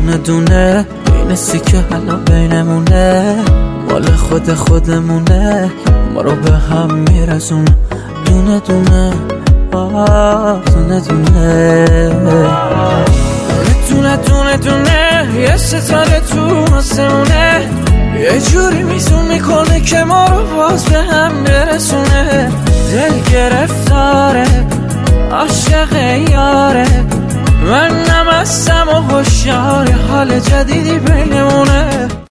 دونه دونه این سیکه حالا بینمونه، مال خودمونه، ما رو به هم میرسونه. دونه دونه دونه دونه دونه دونه یه ستاره تو آسمونه، یه جوری میزون میکنه که ما رو باز به هم برسونه. دل گرفتاره عاشق یاره، من نمستم و هوشیار حال جدیدی بینمونه.